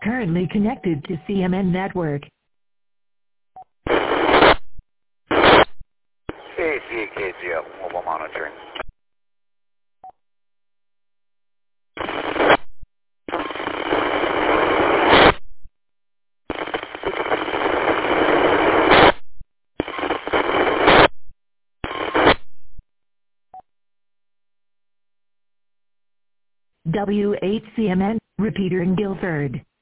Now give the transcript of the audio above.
currently connected to CMN network. KCKGF, mobile monitoring. W8CMN, repeater in Guilford.